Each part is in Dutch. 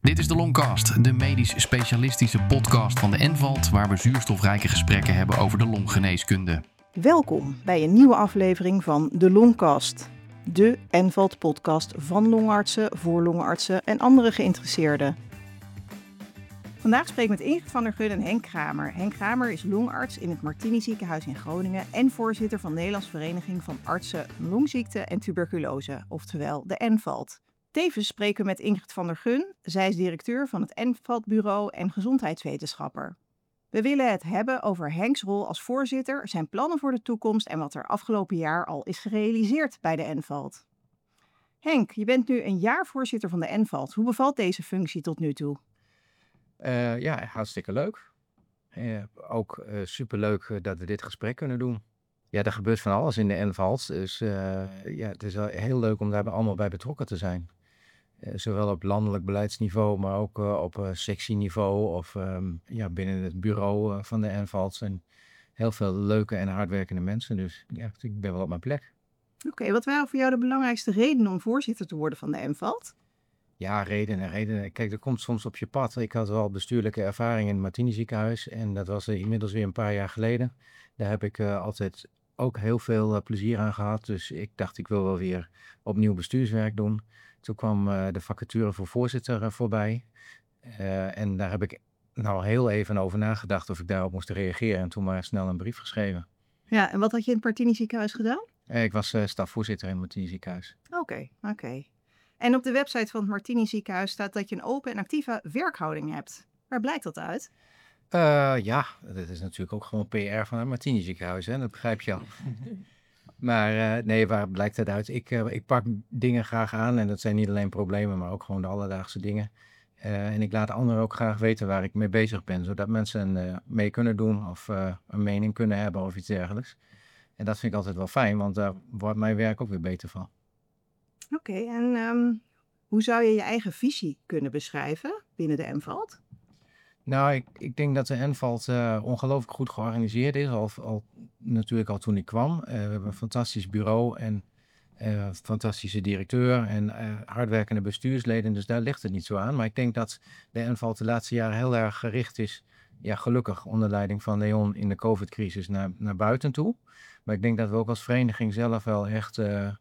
Dit is de Longcast, de medisch specialistische podcast van de Envalt, waar we zuurstofrijke gesprekken hebben over de longgeneeskunde. Welkom bij een nieuwe aflevering van de Longcast, de Envalt-podcast van longartsen, voor longartsen en andere geïnteresseerden. Vandaag spreek ik met Ingrid van der Gun en Henk Kramer. Henk Kramer is longarts in het Martini Ziekenhuis in Groningen en voorzitter van de Nederlandse Vereniging van Artsen Longziekte en Tuberculose, oftewel de Envalt. Tevens spreken we met Ingrid van der Gun. Zij is directeur van het Envalt-bureau en gezondheidswetenschapper. We willen het hebben over Henks rol als voorzitter, zijn plannen voor de toekomst en wat er afgelopen jaar al is gerealiseerd bij de Envalt. Henk, je bent nu een jaar voorzitter van de Envalt. Hoe bevalt deze functie tot nu toe? Ja, hartstikke leuk. Ook superleuk dat we dit gesprek kunnen doen. Ja, er gebeurt van alles in de Envalt. Dus het is wel heel leuk om daar allemaal bij betrokken te zijn. Zowel op landelijk beleidsniveau, maar ook op sectieniveau of binnen het bureau van de Envalt zijn heel veel leuke en hardwerkende mensen. Dus ja, ik ben wel op mijn plek. Oké, wat waren voor jou de belangrijkste redenen om voorzitter te worden van de Envalt? Ja, redenen. Kijk, dat komt soms op je pad. Ik had wel bestuurlijke ervaring in het Martini Ziekenhuis en dat was inmiddels weer een paar jaar geleden. Daar heb ik altijd ook heel veel plezier aan gehad. Dus ik dacht, ik wil wel weer opnieuw bestuurswerk doen. Toen kwam de vacature voor voorzitter voorbij. En daar heb ik nou heel even over nagedacht of ik daarop moest reageren. En toen maar snel een brief geschreven. Ja, en wat had je in het Martini Ziekenhuis gedaan? Ik was stafvoorzitter in het Martini Ziekenhuis. Oké. En op de website van het Martini Ziekenhuis staat dat je een open en actieve werkhouding hebt. Waar blijkt dat uit? Dat is natuurlijk ook gewoon PR van het Martini Ziekenhuis, hè? Dat begrijp je al. Maar nee, waar blijkt dat uit? Ik pak dingen graag aan en dat zijn niet alleen problemen, maar ook gewoon de alledaagse dingen. En ik laat anderen ook graag weten waar ik mee bezig ben, zodat mensen mee kunnen doen of een mening kunnen hebben of iets dergelijks. En dat vind ik altijd wel fijn, want daar wordt mijn werk ook weer beter van. Oké, en hoe zou je je eigen visie kunnen beschrijven binnen de Envalt? Nou, ik denk dat de Envalt ongelooflijk goed georganiseerd is, natuurlijk al toen ik kwam. We hebben een fantastisch bureau en fantastische directeur en hardwerkende bestuursleden, dus daar ligt het niet zo aan. Maar ik denk dat de Envalt de laatste jaren heel erg gericht is, ja, gelukkig onder leiding van Leon in de COVID-crisis naar buiten toe. Maar ik denk dat we ook als vereniging zelf wel echt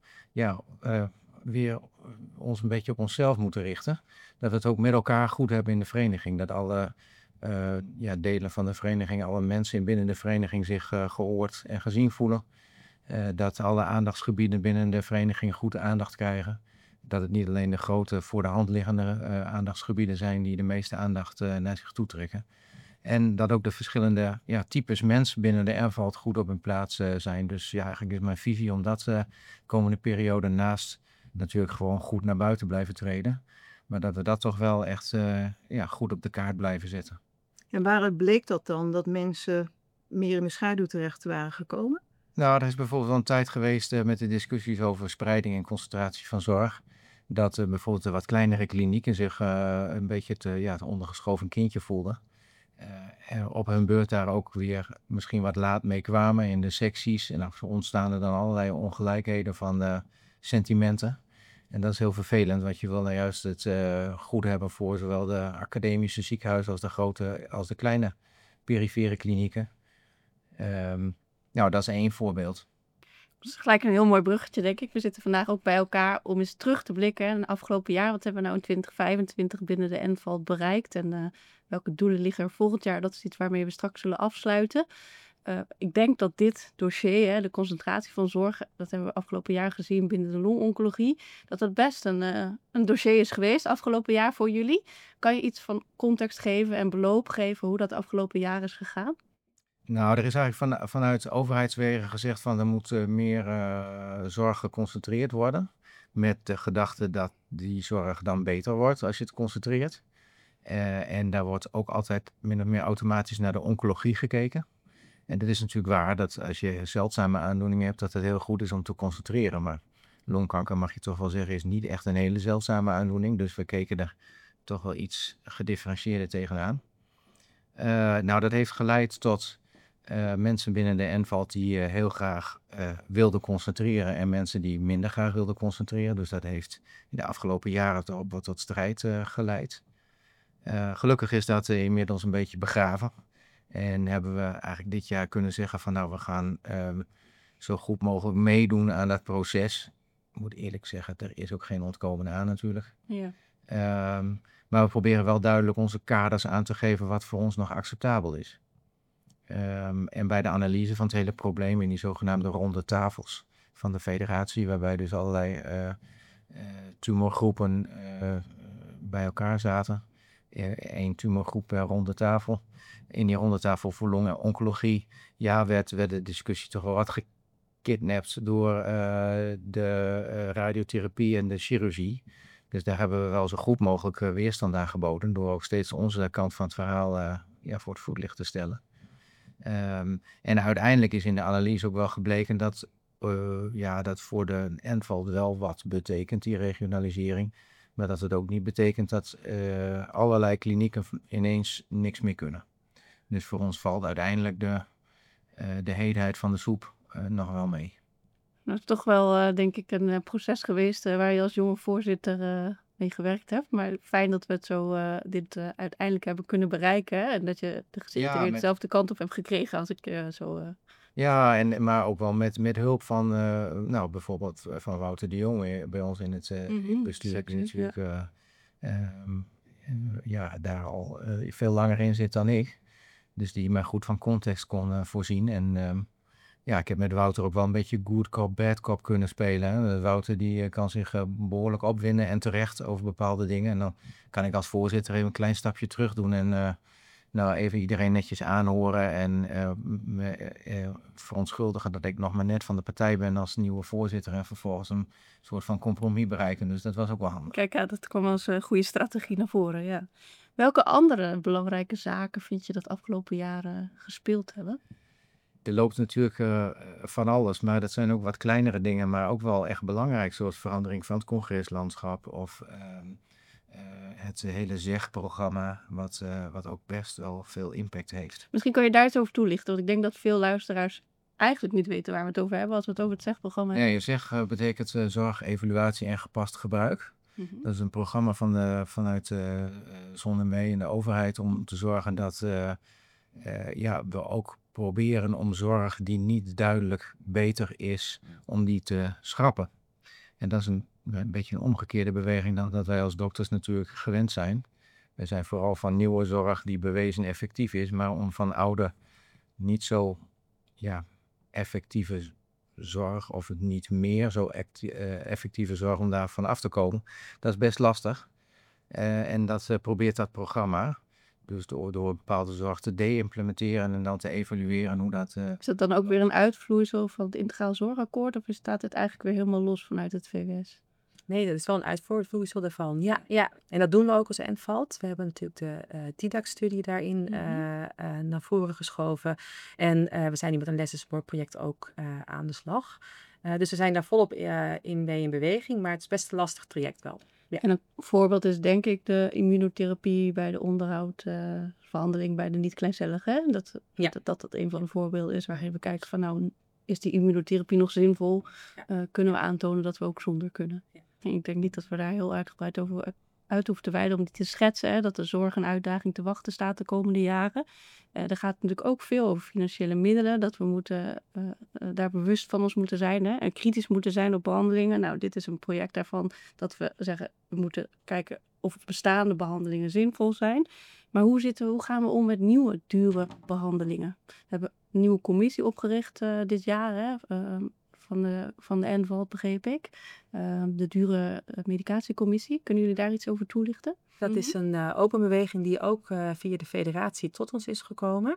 weer ons een beetje op onszelf moeten richten. Dat we het ook met elkaar goed hebben in de vereniging. Dat alle delen van de vereniging, alle mensen binnen de vereniging zich gehoord en gezien voelen. Dat alle aandachtsgebieden binnen de vereniging goed aandacht krijgen. Dat het niet alleen de grote voor de hand liggende aandachtsgebieden zijn die de meeste aandacht naar zich toe trekken. En dat ook de verschillende types mensen binnen de Envalt goed op hun plaats zijn. Dus ja, eigenlijk is mijn visie om dat de komende periode naast natuurlijk gewoon goed naar buiten blijven treden. Maar dat we dat toch wel echt goed op de kaart blijven zetten. En waaruit bleek dat dan, dat mensen meer in de schaduw terecht waren gekomen? Nou, er is bijvoorbeeld wel een tijd geweest met de discussies over spreiding en concentratie van zorg. Dat bijvoorbeeld de wat kleinere klinieken zich een beetje het ondergeschoven kindje voelden. En op hun beurt daar ook weer misschien wat laat mee kwamen in de secties. En dan ontstaan er dan allerlei ongelijkheden van sentimenten. En dat is heel vervelend, want je wil nou juist het goed hebben voor zowel de academische ziekenhuizen als de grote als de kleine perifere klinieken. Dat is één voorbeeld. Dat is gelijk een heel mooi bruggetje, denk ik. We zitten vandaag ook bij elkaar om eens terug te blikken in het afgelopen jaar. Wat hebben we nou in 2025 binnen de Envalt bereikt? En welke doelen liggen er volgend jaar? Dat is iets waarmee we straks zullen afsluiten. Ik denk dat dit dossier, de concentratie van zorg, dat hebben we afgelopen jaar gezien binnen de longoncologie, dat best een dossier is geweest afgelopen jaar voor jullie. Kan je iets van context geven en beloop geven hoe dat afgelopen jaar is gegaan? Nou, er is eigenlijk vanuit overheidswegen gezegd van er moet meer zorg geconcentreerd worden. Met de gedachte dat die zorg dan beter wordt als je het concentreert. En daar wordt ook altijd min of meer automatisch naar de oncologie gekeken. En dat is natuurlijk waar, dat als je zeldzame aandoeningen hebt, dat het heel goed is om te concentreren. Maar longkanker, mag je toch wel zeggen, is niet echt een hele zeldzame aandoening. Dus we keken er toch wel iets gedifferentieerder tegenaan. Dat heeft geleid tot mensen binnen de Envalt die heel graag wilden concentreren en mensen die minder graag wilden concentreren. Dus dat heeft in de afgelopen jaren tot strijd geleid. Gelukkig is dat inmiddels een beetje begraven. En hebben we eigenlijk dit jaar kunnen zeggen van nou, we gaan zo goed mogelijk meedoen aan dat proces. Ik moet eerlijk zeggen, er is ook geen ontkomen aan natuurlijk. Ja. Maar we proberen wel duidelijk onze kaders aan te geven wat voor ons nog acceptabel is. En bij de analyse van het hele probleem in die zogenaamde ronde tafels van de federatie, waarbij dus allerlei tumorgroepen bij elkaar zaten. 1 tumorgroep per ronde tafel. In die ronde tafel voor long- en oncologie werd de discussie toch wel wat gekidnapt door de radiotherapie en de chirurgie. Dus daar hebben we wel zo goed mogelijk weerstand aan geboden door ook steeds onze kant van het verhaal voor het voetlicht te stellen. En uiteindelijk is in de analyse ook wel gebleken dat dat voor de ENVALT wel wat betekent, die regionalisering. Maar dat het ook niet betekent dat allerlei klinieken ineens niks meer kunnen. Dus voor ons valt uiteindelijk de heetheid van de soep nog wel mee. Dat is toch wel, denk ik, een proces geweest waar je als jonge voorzitter mee gewerkt hebt. Maar fijn dat we het zo dit uiteindelijk hebben kunnen bereiken. Hè? En dat je de gezichten weer dezelfde kant op hebt gekregen als ik zo... Ja, maar ook wel met hulp van bijvoorbeeld van Wouter de Jong bij ons in het bestuur. Die natuurlijk daar al veel langer in zit dan ik. Dus die mij goed van context kon voorzien. En ik heb met Wouter ook wel een beetje good cop, bad cop kunnen spelen. Hè. Wouter die kan zich behoorlijk opwinden en terecht over bepaalde dingen. En dan kan ik als voorzitter even een klein stapje terug doen en even iedereen netjes aanhoren en me verontschuldigen dat ik nog maar net van de partij ben als nieuwe voorzitter en vervolgens een soort van compromis bereiken. Dus dat was ook wel handig. Kijk, dat kwam als een goede strategie naar voren, ja. Welke andere belangrijke zaken vind je dat afgelopen jaren gespeeld hebben? Er loopt natuurlijk van alles, maar dat zijn ook wat kleinere dingen, maar ook wel echt belangrijk, zoals verandering van het congreslandschap of het hele ZEG-programma, wat ook best wel veel impact heeft. Misschien kan je daar iets over toelichten, want ik denk dat veel luisteraars eigenlijk niet weten waar we het over hebben als we het over het ZEG-programma hebben. Ja, ZEG betekent zorg, evaluatie en gepast gebruik. Dat is een programma vanuit Zonnemee en de overheid om te zorgen dat we ook proberen om zorg die niet duidelijk beter is, om die te schrappen. En dat is een beetje een omgekeerde beweging dan dat wij als dokters natuurlijk gewend zijn. Wij zijn vooral van nieuwe zorg die bewezen effectief is, maar om van oude niet zo effectieve zorg of het niet meer zo effectieve zorg om daarvan af te komen, dat is best lastig. En dat probeert dat programma. Dus door bepaalde zorg te de-implementeren en dan te evalueren hoe dat... Is dat dan ook weer een uitvloeisel van het Integraal Zorgakkoord of staat het eigenlijk weer helemaal los vanuit het VWS? Nee, dat is wel een uitvloeisel daarvan. Ja. En dat doen we ook als ENVALT. We hebben natuurlijk de TIDAC-studie daarin naar voren geschoven. En we zijn hier met een lessenspoorproject ook aan de slag. Dus we zijn daar volop in beweging, maar het is best een lastig traject wel. Ja. En een voorbeeld is denk ik de immunotherapie bij de onderhoudbehandeling bij de niet-kleincelligen. Dat een van de voorbeelden is waarin we kijken van nou, is die immunotherapie nog zinvol? Kunnen we aantonen dat we ook zonder kunnen? Ja. En ik denk niet dat we daar heel uitgebreid over uit hoeven te wijden om die te schetsen. Dat de zorg en uitdaging te wachten staat de komende jaren. Er gaat natuurlijk ook veel over financiële middelen. Dat we moeten daar bewust van ons moeten zijn. En kritisch moeten zijn op behandelingen. Nou, dit is een project daarvan dat we zeggen, we moeten kijken of bestaande behandelingen zinvol zijn. Maar hoe gaan we om met nieuwe, dure behandelingen? We hebben een nieuwe commissie opgericht dit jaar, van de ENVALT, begreep ik. De dure medicatiecommissie. Kunnen jullie daar iets over toelichten? Dat is een open beweging die ook via de federatie tot ons is gekomen.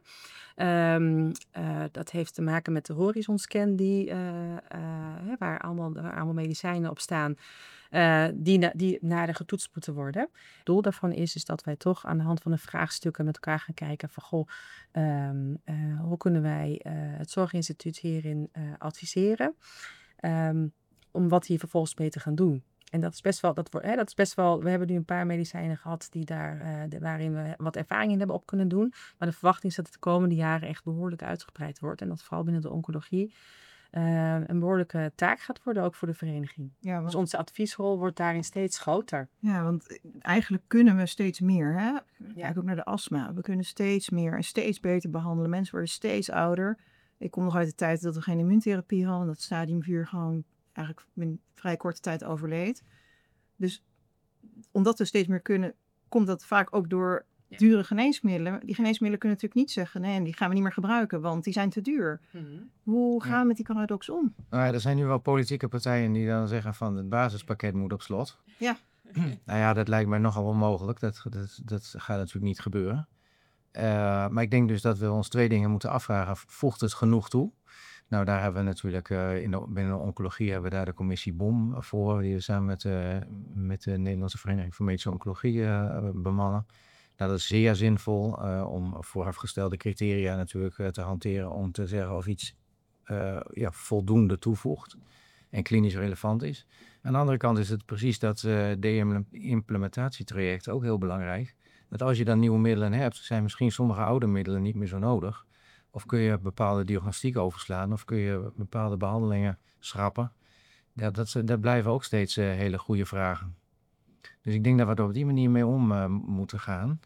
Dat heeft te maken met de Horizon-scan waar allemaal medicijnen op staan. Die nader getoetst moeten worden. Het doel daarvan is dat wij toch aan de hand van de vraagstukken met elkaar gaan kijken van hoe kunnen wij het Zorginstituut hierin adviseren om wat hier vervolgens mee te gaan doen. En dat is best wel, we hebben nu een paar medicijnen gehad waarin we wat ervaring in hebben op kunnen doen. Maar de verwachting is dat het de komende jaren echt behoorlijk uitgebreid wordt. En dat vooral binnen de oncologie. een behoorlijke taak gaat worden ook voor de vereniging. Ja, Dus onze adviesrol wordt daarin steeds groter. Ja, want eigenlijk kunnen we steeds meer. Hè? Kijk ook naar de astma. We kunnen steeds meer en steeds beter behandelen. Mensen worden steeds ouder. Ik kom nog uit de tijd dat we geen immuuntherapie hadden. Dat stadium 4 gewoon eigenlijk in vrij korte tijd overleed. Dus omdat we steeds meer kunnen, komt dat vaak ook door dure geneesmiddelen. Die geneesmiddelen kunnen natuurlijk niet zeggen, nee, die gaan we niet meer gebruiken, want die zijn te duur. Hoe gaan we met die paradox om? Nou ja, er zijn nu wel politieke partijen die dan zeggen van het basispakket moet op slot. Ja. Nou ja, dat lijkt mij nogal onmogelijk. Dat gaat natuurlijk niet gebeuren. Maar ik denk dus dat we ons 2 dingen moeten afvragen. Voegt het genoeg toe? Nou, daar hebben we natuurlijk binnen de oncologie hebben we daar de commissie BOM voor. Die we samen met de Nederlandse Vereniging voor Medische Oncologie bemannen. Nou, dat is zeer zinvol om voorafgestelde criteria natuurlijk te hanteren. Om te zeggen of iets voldoende toevoegt en klinisch relevant is. Aan de andere kant is het precies dat de-implementatietraject ook heel belangrijk. Dat als je dan nieuwe middelen hebt, zijn misschien sommige oude middelen niet meer zo nodig. Of kun je bepaalde diagnostiek overslaan, of kun je bepaalde behandelingen schrappen. Ja, dat blijven ook steeds hele goede vragen. Dus ik denk dat we er op die manier mee om moeten gaan.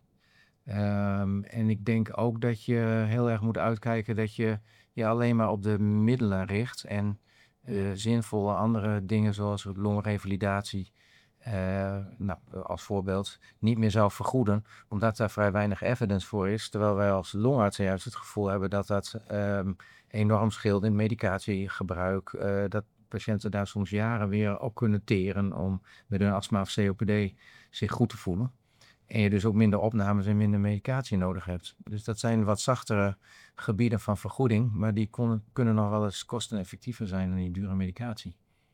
En ik denk ook dat je heel erg moet uitkijken dat je je alleen maar op de middelen richt. En zinvolle andere dingen zoals longrevalidatie, als voorbeeld, niet meer zou vergoeden. Omdat daar vrij weinig evidence voor is. Terwijl wij als longartsen juist het gevoel hebben dat dat enorm scheelt in medicatiegebruik. Dat patiënten daar soms jaren weer op kunnen teren om met hun astma of COPD zich goed te voelen. En je dus ook minder opnames en minder medicatie nodig hebt. Dus dat zijn wat zachtere gebieden van vergoeding, maar die kunnen nog wel eens kosteneffectiever zijn dan die dure medicatie.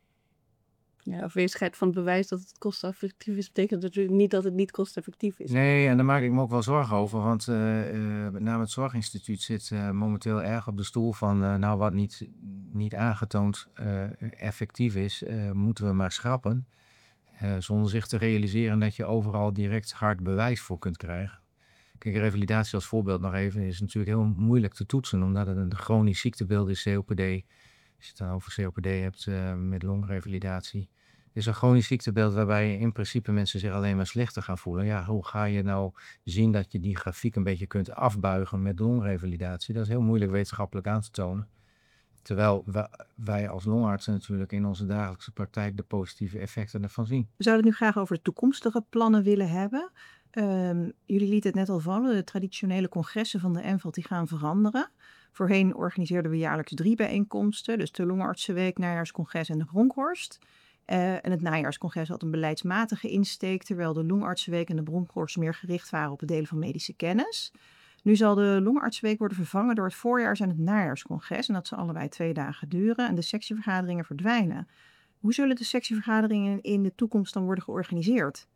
Ja, afwezigheid van het bewijs dat het kosteneffectief is, betekent natuurlijk niet dat het niet kosteneffectief is. Nee, en daar maak ik me ook wel zorgen over, want met name het Zorginstituut zit momenteel erg op de stoel van wat niet aangetoond effectief is, moeten we maar schrappen. Zonder zich te realiseren dat je overal direct hard bewijs voor kunt krijgen. Kijk, revalidatie als voorbeeld nog even is natuurlijk heel moeilijk te toetsen, omdat het een chronisch ziektebeeld is, COPD. Als je het dan over COPD hebt met longrevalidatie. Het is een chronisch ziektebeeld waarbij in principe mensen zich alleen maar slechter gaan voelen. Ja, hoe ga je nou zien dat je die grafiek een beetje kunt afbuigen met longrevalidatie? Dat is heel moeilijk wetenschappelijk aan te tonen. Terwijl wij als longartsen natuurlijk in onze dagelijkse praktijk de positieve effecten ervan zien. We zouden het nu graag over de toekomstige plannen willen hebben. Jullie lieten het net al vallen, de traditionele congressen van de ENVALT die gaan veranderen. Voorheen organiseerden we jaarlijks 3 bijeenkomsten, dus de Longartsenweek, Najaarscongres en de Bronkhorst. En het Najaarscongres had een beleidsmatige insteek, terwijl de Longartsenweek en de Bronkhorst meer gericht waren op het delen van medische kennis. Nu zal de Longartsenweek worden vervangen door het voorjaars- en het Najaarscongres. En dat zal allebei 2 dagen duren en de sectievergaderingen verdwijnen. Hoe zullen de sectievergaderingen in de toekomst dan worden georganiseerd?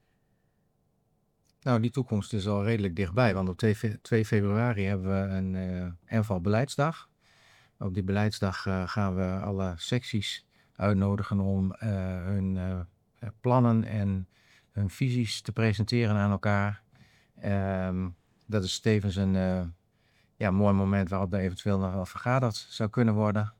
Nou, die toekomst is al redelijk dichtbij, want op 2 februari hebben we een ENVALT beleidsdag. Op die beleidsdag gaan we alle secties uitnodigen om hun plannen en hun visies te presenteren aan elkaar. Dat is tevens een mooi moment waarop er eventueel nog wel vergaderd zou kunnen worden.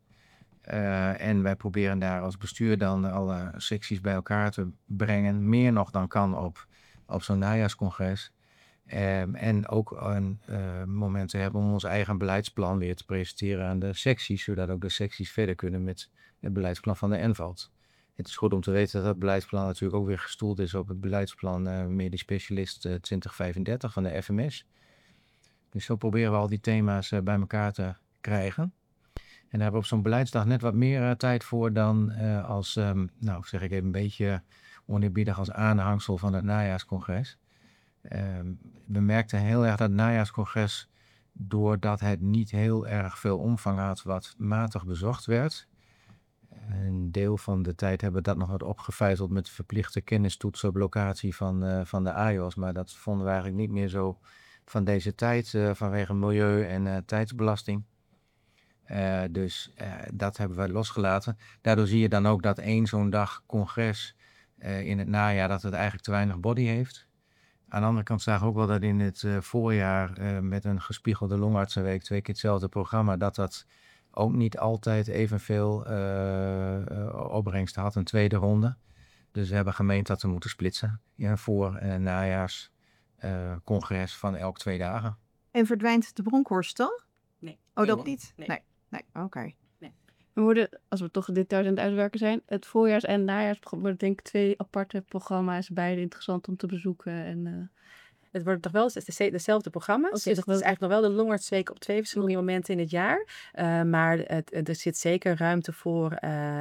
En wij proberen daar als bestuur dan alle secties bij elkaar te brengen. Meer nog dan kan op zo'n najaarscongres. En ook een moment te hebben om ons eigen beleidsplan weer te presenteren aan de secties. Zodat ook de secties verder kunnen met het beleidsplan van de ENVALT. Het is goed om te weten dat het beleidsplan natuurlijk ook weer gestoeld is op het beleidsplan Medisch Specialist 2035 van de FMS. Dus zo proberen we al die thema's bij elkaar te krijgen. En daar hebben we op zo'n beleidsdag net wat meer tijd voor dan zeg ik even een beetje oneerbiedig als aanhangsel van het najaarscongres. We merkten heel erg dat het najaarscongres, doordat het niet heel erg veel omvang had, wat matig bezocht werd. Een deel van de tijd hebben we dat nog wat opgevijzeld met de verplichte kennistoets op locatie van de AJOS. Maar dat vonden we eigenlijk niet meer zo van deze tijd vanwege milieu en tijdsbelasting. Dus dat hebben we losgelaten. Daardoor zie je dan ook dat zo'n dag congres in het najaar, dat het eigenlijk te weinig body heeft. Aan de andere kant zagen we ook wel dat in het voorjaar met een gespiegelde longartsenweek 2 keer hetzelfde programma, dat ook niet altijd evenveel opbrengst had, een tweede ronde. Dus we hebben gemeend dat we moeten splitsen voor een najaarscongres van elk 2 dagen. En verdwijnt de Bronkhorst dan? Nee. Oh, dat Nee. niet? Nee. Nee. Oké. We worden, als we toch dit jaar aan het uitwerken zijn, het voorjaars- en najaarsprogramma worden denk ik 2 aparte programma's. Beide interessant om te bezoeken. En, Het wordt toch wel dezelfde programma's. Oké, Dus toch het is wel- eigenlijk nog wel de Longartsweek op 2 verschillende momenten in het jaar. Maar er zit zeker ruimte voor.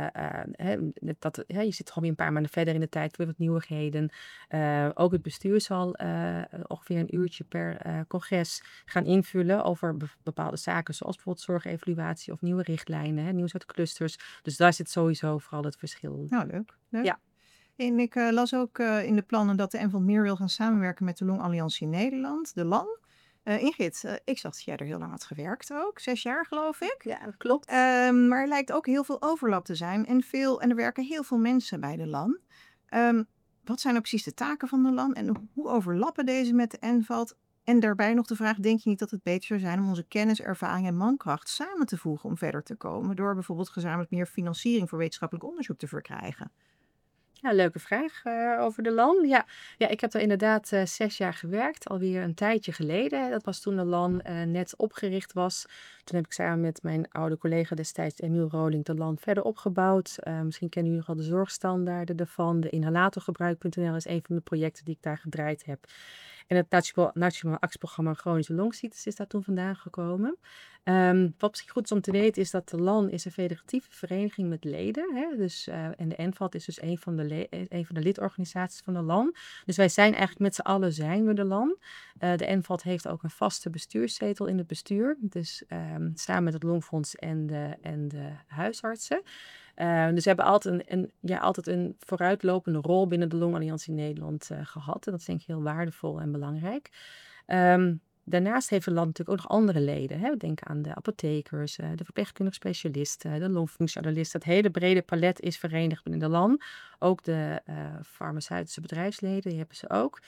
Je zit gewoon weer een paar maanden verder in de tijd. Weer wat nieuwigheden. Ook het bestuur zal ongeveer een uurtje per congres gaan invullen over bepaalde zaken. Zoals bijvoorbeeld zorgevaluatie of nieuwe richtlijnen. Nieuws uit clusters. Dus daar zit sowieso vooral het verschil. Nou, leuk. Ja. En ik las ook in de plannen dat de NVALT meer wil gaan samenwerken met de Longalliantie Nederland, de LAN. Ingrid, ik zag dat jij er heel lang had gewerkt ook. 6 jaar geloof ik. Ja, dat klopt. Maar er lijkt ook heel veel overlap te zijn en er werken heel veel mensen bij de LAN. Wat zijn nou precies de taken van de LAN en hoe overlappen deze met de NVALT? En daarbij nog de vraag, denk je niet dat het beter zou zijn om onze kennis, ervaring en mankracht samen te voegen om verder te komen? Door bijvoorbeeld gezamenlijk meer financiering voor wetenschappelijk onderzoek te verkrijgen? Ja, leuke vraag over de LAN. Ja, ik heb daar inderdaad 6 jaar gewerkt, alweer een tijdje geleden. Dat was toen de LAN net opgericht was. Toen heb ik samen met mijn oude collega destijds, Emiel Roling, de LAN verder opgebouwd. Misschien kennen jullie al de zorgstandaarden daarvan. De inhalatorgebruik.nl is een van de projecten die ik daar gedraaid heb. En het Nationaal Actieprogramma Chronische Longziektes is daar toen vandaan gekomen. Wat misschien goed is om te weten is dat de LAN is een federatieve vereniging met leden. Hè? Dus, en de NVALT is dus een van de lidorganisaties van de LAN. Dus wij zijn eigenlijk met z'n allen zijn we de LAN. De NVALT heeft ook een vaste bestuurszetel in het bestuur. Dus samen met het Longfonds en de huisartsen. Dus we hebben altijd een vooruitlopende rol binnen de Longalliantie Nederland gehad. En dat is denk ik heel waardevol en belangrijk. Daarnaast heeft de LAN natuurlijk ook nog andere leden. Hè. We denken aan de apothekers, de verpleegkundige specialisten, de longfunctionalisten. Het hele brede palet is verenigd binnen de LAN. Ook de farmaceutische bedrijfsleden, die hebben ze ook.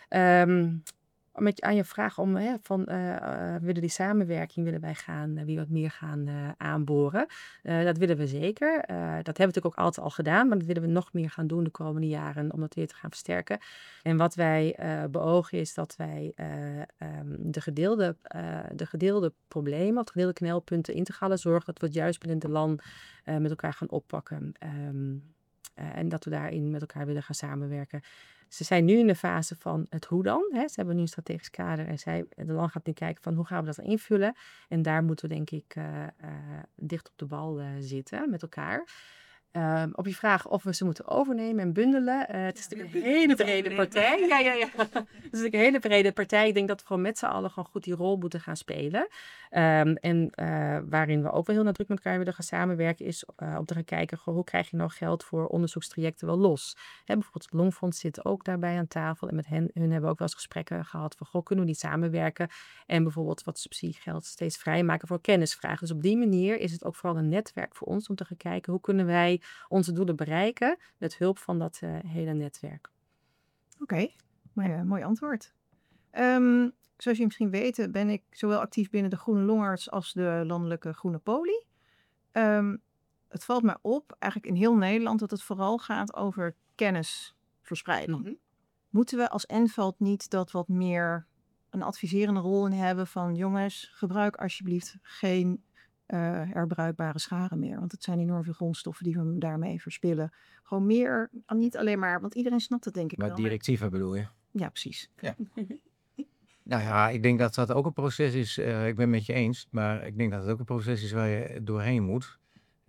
Aan je vraag willen die samenwerking willen wij wat meer gaan aanboren. Dat willen we zeker. Dat hebben we natuurlijk ook altijd al gedaan, maar dat willen we nog meer gaan doen de komende jaren om dat weer te gaan versterken. En wat wij beogen is dat wij de gedeelde problemen, of de gedeelde knelpunten integrale zorg, dat we het juist binnen de LAN met elkaar gaan oppakken. En dat we daarin met elkaar willen gaan samenwerken. Ze zijn nu in de fase van het hoe dan. Hè. Ze hebben nu een strategisch kader en de LAN gaat nu kijken van hoe gaan we dat dan invullen. En daar moeten we denk ik dicht op de bal zitten met elkaar. Op je vraag of we ze moeten overnemen en bundelen. Het is natuurlijk een hele brede partij. Ja. Het is natuurlijk een hele brede partij. Ik denk dat we gewoon met z'n allen gewoon goed die rol moeten gaan spelen. Waarin we ook wel heel nadrukkelijk met elkaar willen gaan samenwerken is om te gaan kijken hoe krijg je nou geld voor onderzoekstrajecten wel los. Bijvoorbeeld het Longfonds zit ook daarbij aan tafel en met hun hebben we ook wel eens gesprekken gehad van kunnen we niet samenwerken en bijvoorbeeld wat subsidiegeld steeds vrijmaken voor kennisvragen. Dus op die manier is het ook vooral een netwerk voor ons om te gaan kijken hoe kunnen wij onze doelen bereiken met hulp van dat hele netwerk. Oké, mooi antwoord. Zoals je misschien weet ben ik zowel actief binnen de Groene Longarts als de landelijke Groene Poli. Het valt mij op, eigenlijk in heel Nederland, dat het vooral gaat over kennisverspreiding. Mm-hmm. Moeten we als NVALT niet dat wat meer een adviserende rol in hebben van jongens, gebruik alsjeblieft geen herbruikbare scharen meer. Want het zijn enorm veel grondstoffen die we daarmee verspillen. Gewoon meer, niet alleen maar, want iedereen snapt het denk ik wel. Maar directieven bedoel je? Ja, precies. Ja. Nou ja, ik denk dat dat ook een proces is. Ik ben het met je eens, maar ik denk dat het ook een proces is waar je doorheen moet.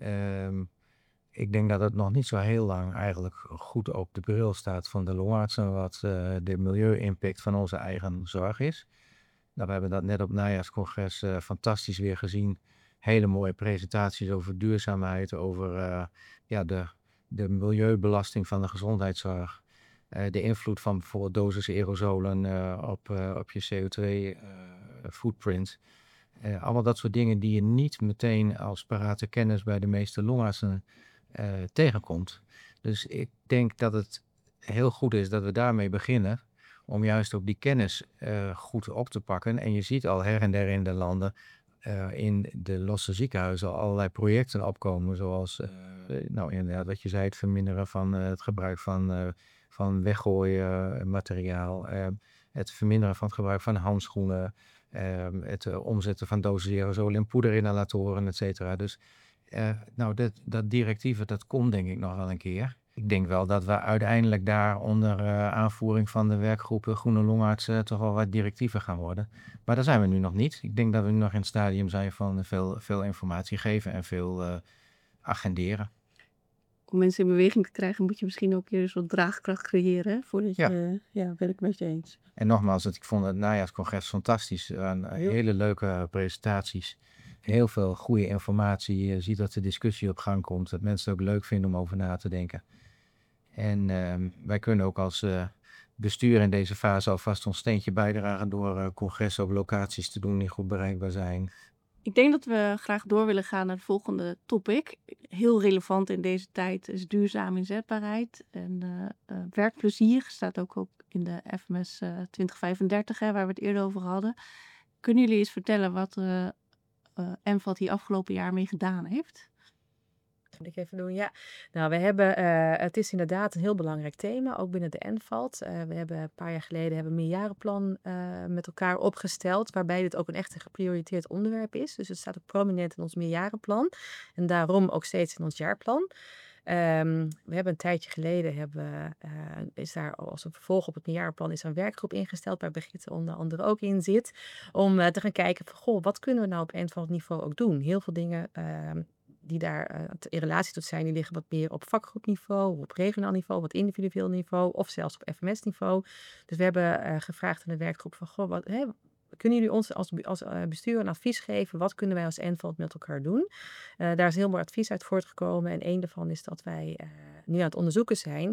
Ik denk dat het nog niet zo heel lang eigenlijk goed op de bril staat van de longartsen wat de milieu-impact van onze eigen zorg is. Nou, we hebben dat net op het najaarscongres fantastisch weer gezien. Hele mooie presentaties over duurzaamheid, over de milieubelasting van de gezondheidszorg. De invloed van bijvoorbeeld dosis aerosolen op je CO2-footprint. Allemaal dat soort dingen die je niet meteen als parate kennis bij de meeste longartsen tegenkomt. Dus ik denk dat het heel goed is dat we daarmee beginnen. Om juist ook die kennis goed op te pakken. En je ziet al her en der in de landen in de losse ziekenhuizen al allerlei projecten opkomen. Zoals inderdaad wat je zei, het verminderen van het gebruik van weggooien materiaal. Het verminderen van het gebruik van handschoenen. Het omzetten van dozen aerosol in poederinhalatoren, et cetera. Dus dat directieve, dat komt denk ik nog wel een keer. Ik denk wel dat we uiteindelijk daar onder aanvoering van de werkgroep Groene Longartsen toch wel wat directiever gaan worden. Maar daar zijn we nu nog niet. Ik denk dat we nu nog in het stadium zijn van veel informatie geven en veel agenderen. Om mensen in beweging te krijgen, moet je misschien ook een soort draagkracht creëren. Hè? Voordat Ja. Ben ik met je eens. En nogmaals, ik vond het najaarscongres fantastisch. Hele leuke presentaties. Heel veel goede informatie. Je ziet dat de discussie op gang komt. Dat mensen het ook leuk vinden om over na te denken. En wij kunnen ook als bestuur in deze fase alvast ons steentje bijdragen door congressen op locaties te doen die goed bereikbaar zijn. Ik denk dat we graag door willen gaan naar het volgende topic. Heel relevant in deze tijd is duurzame inzetbaarheid. En werkplezier staat ook in de FMS 2035, waar we het eerder over hadden. Kunnen jullie eens vertellen wat ENVALT hier afgelopen jaar mee gedaan heeft? Moet ik even doen, ja. Nou, we hebben, het is inderdaad een heel belangrijk thema, ook binnen de ENVALT. We hebben een paar jaar geleden een meerjarenplan met elkaar opgesteld, waarbij dit ook een echt een geprioriteerd onderwerp is. Dus het staat ook prominent in ons meerjarenplan en daarom ook steeds in ons jaarplan. We hebben een tijdje geleden, is daar als een vervolg op het meerjarenplan is een werkgroep ingesteld, waar Brigitte onder andere ook in zit, om te gaan kijken van, wat kunnen we nou op ENVALT niveau ook doen? Heel veel dingen die daar in relatie tot zijn, die liggen wat meer op vakgroepniveau, op regionaal niveau, wat individueel niveau of zelfs op FMS-niveau. Dus we hebben gevraagd aan de werkgroep van, kunnen jullie ons als bestuur een advies geven? Wat kunnen wij als ENVALT met elkaar doen? Daar is heel mooi advies uit voortgekomen en één daarvan is dat wij nu aan het onderzoeken zijn.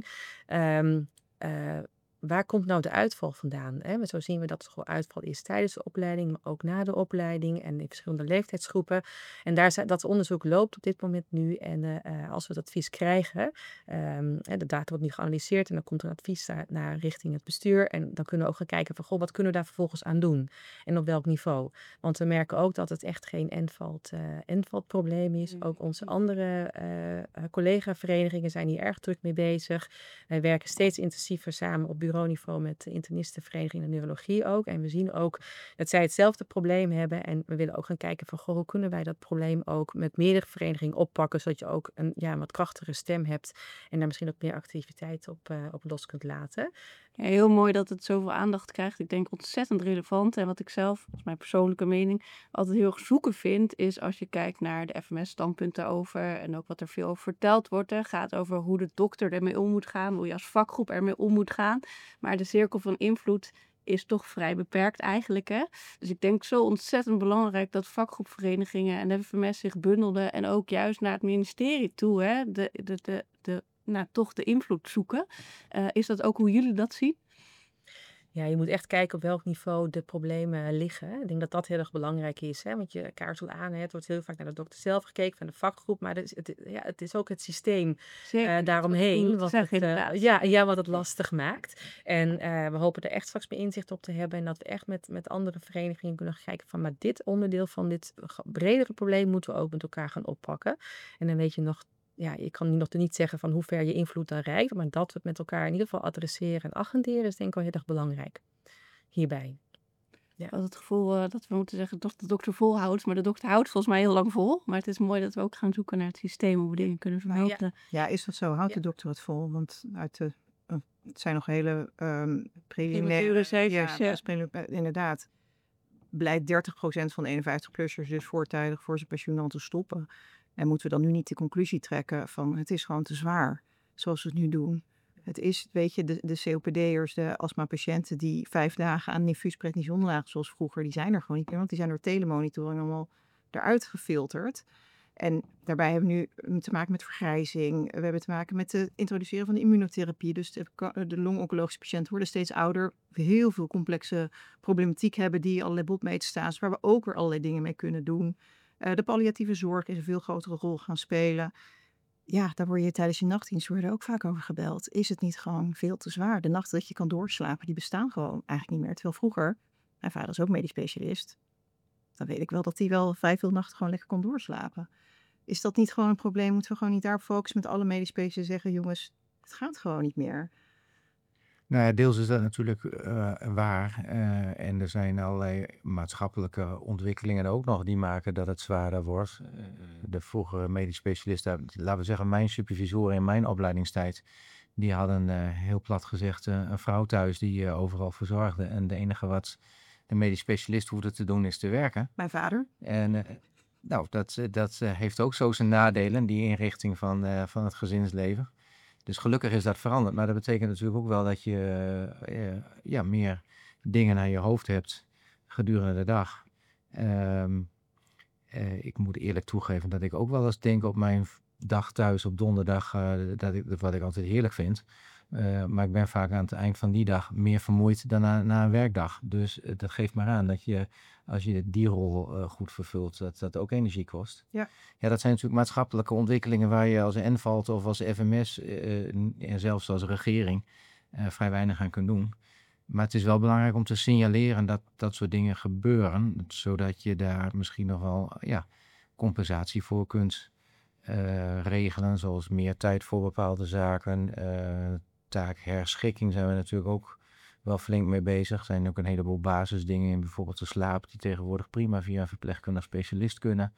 Waar komt nou de uitval vandaan? Hè? Zo zien we dat er gewoon uitval is tijdens de opleiding, maar ook na de opleiding en in verschillende leeftijdsgroepen. En dat onderzoek loopt op dit moment nu. En als we het advies krijgen, de data wordt nu geanalyseerd en dan komt er een advies naar richting het bestuur. En dan kunnen we ook gaan kijken van, wat kunnen we daar vervolgens aan doen? En op welk niveau? Want we merken ook dat het echt geen ENVALT-probleem is. Ook onze andere collega-verenigingen zijn hier erg druk mee bezig. Wij werken steeds intensiever samen op bureauniveau met de internistenvereniging en neurologie ook. En we zien ook dat zij hetzelfde probleem hebben. En we willen ook gaan kijken van, hoe kunnen wij dat probleem ook met meerdere verenigingen oppakken, zodat je ook een wat krachtigere stem hebt en daar misschien ook meer activiteit op los kunt laten. Ja, heel mooi dat het zoveel aandacht krijgt. Ik denk ontzettend relevant. En wat ik zelf, dat is mijn persoonlijke mening, altijd heel erg zoeken vind, is als je kijkt naar de FMS-standpunten daarover en ook wat er veel over verteld wordt. Gaat over hoe de dokter ermee om moet gaan, hoe je als vakgroep ermee om moet gaan. Maar de cirkel van invloed is toch vrij beperkt eigenlijk. Hè? Dus ik denk zo ontzettend belangrijk dat vakgroepverenigingen en de FMS zich bundelden en ook juist naar het ministerie toe, hè? Toch de invloed zoeken. Is dat ook hoe jullie dat zien? Ja, je moet echt kijken op welk niveau de problemen liggen. Hè. Ik denk dat dat heel erg belangrijk is. Hè. Want je kaart al aan, het wordt heel vaak naar de dokter zelf gekeken, van de vakgroep. Maar het is ook het systeem daaromheen wat het lastig maakt. En we hopen er echt straks meer inzicht op te hebben. En dat we echt met andere verenigingen kunnen gaan kijken van, maar dit onderdeel van dit bredere probleem moeten we ook met elkaar gaan oppakken. En dan weet je nog, je kan nog niet zeggen van hoe ver je invloed dan reikt, maar dat we het met elkaar in ieder geval adresseren en agenderen is denk ik wel heel erg belangrijk hierbij. Ja. Het gevoel dat we moeten zeggen dat de dokter volhoudt, maar de dokter houdt volgens mij heel lang vol. Maar het is mooi dat we ook gaan zoeken naar het systeem hoe we dingen kunnen verhelpen. Ja, is dat zo? Houdt de dokter het vol? Want het zijn nog hele preliminaire cijfers. Inderdaad. Blijkt 30% van de 51-plussers dus voortijdig voor zijn pensioen al te stoppen. En moeten we dan nu niet de conclusie trekken van het is gewoon te zwaar, zoals we het nu doen. Het is, weet je, de COPD'ers, de astmapatiënten die 5 dagen aan infuus prednison lagen zoals vroeger, die zijn er gewoon niet meer, want die zijn door telemonitoring allemaal eruit gefilterd. En daarbij hebben we nu te maken met vergrijzing. We hebben te maken met het introduceren van de immunotherapie. Dus de longoncologische patiënten worden steeds ouder. Heel veel complexe problematiek hebben die allerlei botmeters staan, waar we ook weer allerlei dingen mee kunnen doen. De palliatieve zorg is een veel grotere rol gaan spelen. Ja, daar word je tijdens je nachtdienst ook vaak over gebeld. Is het niet gewoon veel te zwaar? De nachten dat je kan doorslapen, die bestaan gewoon eigenlijk niet meer. Terwijl vroeger, mijn vader is ook medisch specialist, dan weet ik wel dat hij wel 5 nachten gewoon lekker kon doorslapen. Is dat niet gewoon een probleem? Moeten we gewoon niet daar focussen met alle medisch specialisten zeggen, jongens, het gaat gewoon niet meer. Nou ja, deels is dat natuurlijk waar. En er zijn allerlei maatschappelijke ontwikkelingen ook nog die maken dat het zwaarder wordt. De vroegere medisch specialisten, laten we zeggen mijn supervisoren in mijn opleidingstijd, die hadden heel plat gezegd een vrouw thuis die overal verzorgde. En de enige wat de medisch specialist hoefde te doen is te werken. Mijn vader? En nou, dat heeft ook zo zijn nadelen, die inrichting van het gezinsleven. Dus gelukkig is dat veranderd. Maar dat betekent natuurlijk ook wel dat je meer dingen aan je hoofd hebt gedurende de dag. Ik moet eerlijk toegeven dat ik ook wel eens denk op mijn dag thuis op donderdag, wat ik altijd heerlijk vind. Maar ik ben vaak aan het eind van die dag meer vermoeid dan na een werkdag. Dus dat geeft maar aan dat je, als je die rol goed vervult, dat ook energie kost. Ja. Ja, dat zijn natuurlijk maatschappelijke ontwikkelingen waar je als NVALT of als FMS en zelfs als regering vrij weinig aan kunt doen. Maar het is wel belangrijk om te signaleren dat dat soort dingen gebeuren, zodat je daar misschien nog wel compensatie voor kunt regelen, zoals meer tijd voor bepaalde zaken. Taakherschikking zijn we natuurlijk ook wel flink mee bezig. Er zijn ook een heleboel basisdingen in bijvoorbeeld de slaap die tegenwoordig prima via een verpleegkundig specialist kunnen.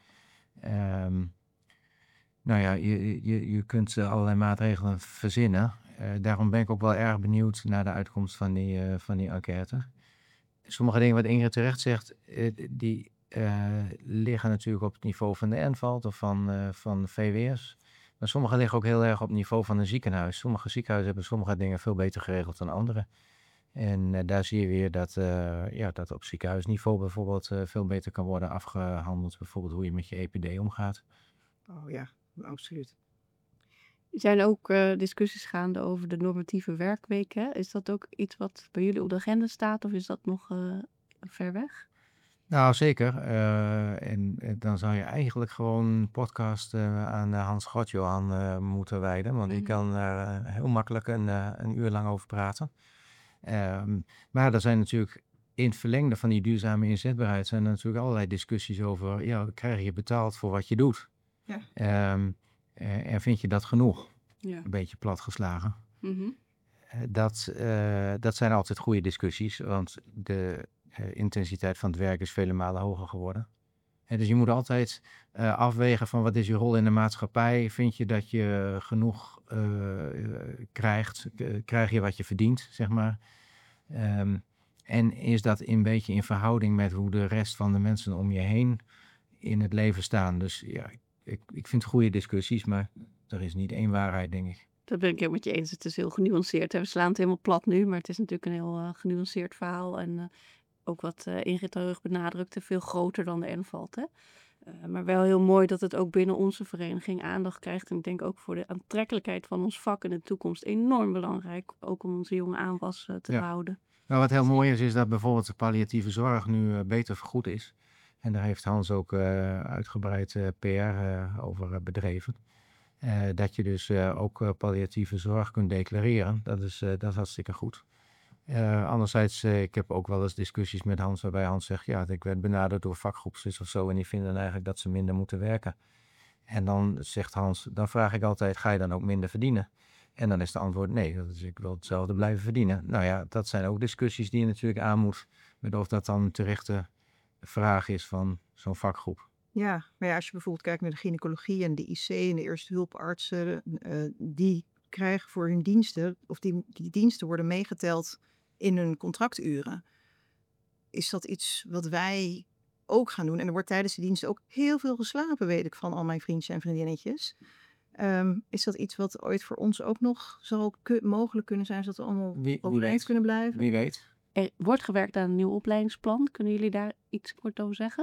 Nou ja, je kunt allerlei maatregelen verzinnen. Daarom ben ik ook wel erg benieuwd naar de uitkomst van die enquête. Sommige dingen wat Ingrid terecht zegt, die liggen natuurlijk op het niveau van de NVALT of van VWS. Maar sommige liggen ook heel erg op het niveau van een ziekenhuis. Sommige ziekenhuizen hebben sommige dingen veel beter geregeld dan andere. En daar zie je weer dat op ziekenhuisniveau bijvoorbeeld veel beter kan worden afgehandeld. Bijvoorbeeld hoe je met je EPD omgaat. Oh ja, absoluut. Er zijn ook discussies gaande over de normatieve werkweek. Hè? Is dat ook iets wat bij jullie op de agenda staat of is dat nog ver weg? Nou, zeker. En dan zou je eigenlijk gewoon een podcast aan Hans Grotjohan moeten wijden. Want die kan daar heel makkelijk een uur lang over praten. Maar er zijn natuurlijk in het verlengde van die duurzame inzetbaarheid zijn er natuurlijk allerlei discussies over, krijg je betaald voor wat je doet? Ja. En vind je dat genoeg? Ja. Een beetje platgeslagen. Mhm. Dat zijn altijd goede discussies, want de intensiteit van het werk is vele malen hoger geworden. Dus je moet altijd afwegen van wat is je rol in de maatschappij. Vind je dat je genoeg krijgt? Krijg je wat je verdient, zeg maar? En is dat een beetje in verhouding met hoe de rest van de mensen om je heen in het leven staan? Dus ja, ik vind goede discussies, maar er is niet één waarheid, denk ik. Dat ben ik helemaal met je eens. Het is heel genuanceerd. We slaan het helemaal plat nu, maar het is natuurlijk een heel genuanceerd verhaal. En ook wat Ingrid Terug benadrukte, veel groter dan de NVALT. Hè? Maar wel heel mooi dat het ook binnen onze vereniging aandacht krijgt. En ik denk ook voor de aantrekkelijkheid van ons vak in de toekomst enorm belangrijk. Ook om onze jonge aanwas te behouden. Nou, wat heel mooi is dat bijvoorbeeld de palliatieve zorg nu beter vergoed is. En daar heeft Hans ook uitgebreid PR over bedreven. Dat je dus ook palliatieve zorg kunt declareren. Dat is hartstikke goed. Anderzijds, ik heb ook wel eens discussies met Hans waarbij Hans zegt, ik werd benaderd door vakgroepjes of zo en die vinden eigenlijk dat ze minder moeten werken. En dan zegt Hans, dan vraag ik altijd, ga je dan ook minder verdienen? En dan is de antwoord nee, dus ik wil hetzelfde blijven verdienen. Nou ja, dat zijn ook discussies die je natuurlijk aan moet, met of dat dan een terechte vraag is van zo'n vakgroep. Ja, maar als je bijvoorbeeld kijkt naar de gynaecologie en de IC en de eerste hulpartsen, die krijgen voor hun diensten, of die diensten worden meegeteld in hun contracturen. Is dat iets wat wij ook gaan doen? En er wordt tijdens de diensten ook heel veel geslapen, weet ik van al mijn vriendjes en vriendinnetjes. Is dat iets wat ooit voor ons ook nog zal mogelijk kunnen zijn, zodat we allemaal overeind kunnen blijven? Wie weet. Er wordt gewerkt aan een nieuw opleidingsplan. Kunnen jullie daar iets kort over zeggen?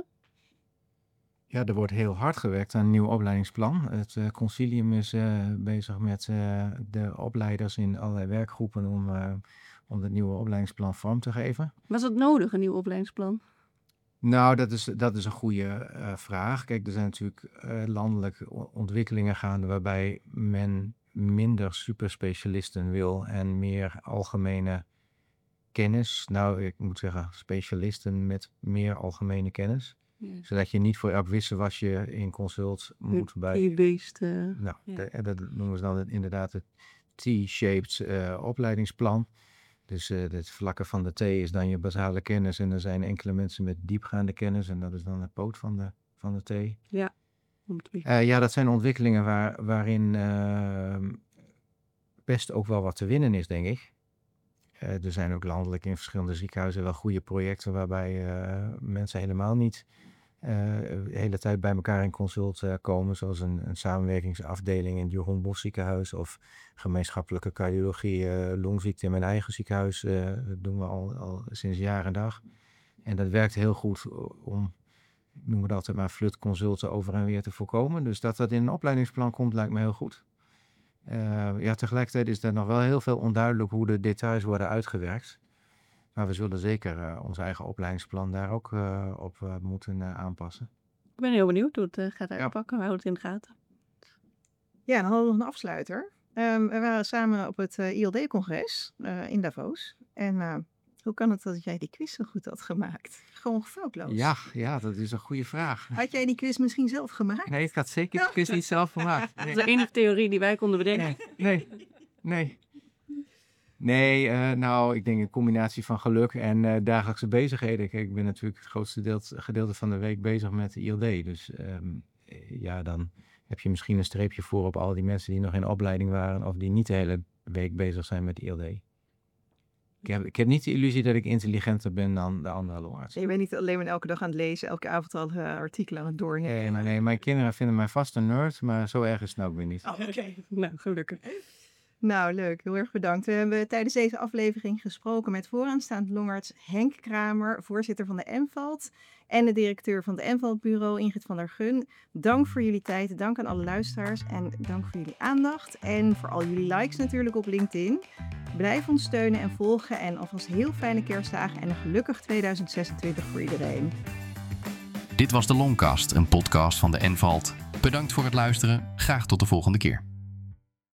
Ja, er wordt heel hard gewerkt aan een nieuw opleidingsplan. Het concilium is bezig met de opleiders in allerlei werkgroepen om het nieuwe opleidingsplan vorm te geven. Was het nodig, een nieuw opleidingsplan? Nou, dat is een goede vraag. Kijk, er zijn natuurlijk landelijke ontwikkelingen gaande waarbij men minder superspecialisten wil en meer algemene kennis. Nou, ik moet zeggen, specialisten met meer algemene kennis. Ja. Zodat je niet voor elk wisselwasje in consult moet bij... E-based. Nou, Ja. dat noemen ze dan inderdaad het T-shaped opleidingsplan. Dus het vlakke van de T is dan je basale kennis. En er zijn enkele mensen met diepgaande kennis. En dat is dan de poot van de T. Om te- Ja, dat zijn ontwikkelingen waarin best ook wel wat te winnen is, denk ik. Er zijn ook landelijk in verschillende ziekenhuizen wel goede projecten waarbij mensen helemaal niet de hele tijd bij elkaar in consult komen. Zoals een samenwerkingsafdeling in het Jeroen Bosch ziekenhuis of gemeenschappelijke cardiologie, longziekte in mijn eigen ziekenhuis. Dat doen we al sinds jaar en dag. En dat werkt heel goed om, noemen we dat altijd maar, flutconsulten over en weer te voorkomen. Dus dat in een opleidingsplan komt, lijkt me heel goed. Tegelijkertijd is er nog wel heel veel onduidelijk hoe de details worden uitgewerkt. Maar we zullen zeker ons eigen opleidingsplan daar ook op moeten aanpassen. Ik ben heel benieuwd hoe het gaat Ja. uitpakken. We houden het in de gaten. Ja, dan hadden we nog een afsluiter. We waren samen op het ILD-congres in Davos. En hoe kan het dat jij die quiz zo goed had gemaakt? Gewoon foutloos. Ja, dat is een goede vraag. Had jij die quiz misschien zelf gemaakt? Nee, ik had zeker de quiz niet zelf gemaakt. Dat is de enige theorie die wij konden bedenken. Nee, nou, ik denk een combinatie van geluk en dagelijkse bezigheden. Kijk, ik ben natuurlijk het grootste gedeelte van de week bezig met de ILD. Dus dan heb je misschien een streepje voor op al die mensen die nog in opleiding waren of die niet de hele week bezig zijn met de ILD. Ik heb niet de illusie dat ik intelligenter ben dan de andere longartsen. Je bent niet alleen maar elke dag aan het lezen, elke avond al artikelen aan het doornemen. Nee, mijn kinderen vinden mij vast een nerd, maar zo erg is het nou ook weer niet. Oh, oké. Nou, gelukkig. Nou, leuk. Heel erg bedankt. We hebben tijdens deze aflevering gesproken met vooraanstaand longarts Henk Kramer, voorzitter van de ENVALT en de directeur van de ENVALT-bureau Ingrid van der Gun. Dank voor jullie tijd, dank aan alle luisteraars en dank voor jullie aandacht. En voor al jullie likes natuurlijk op LinkedIn. Blijf ons steunen en volgen en alvast heel fijne kerstdagen en een gelukkig 2026 voor iedereen. Dit was de Longcast, een podcast van de ENVALT. Bedankt voor het luisteren. Graag tot de volgende keer.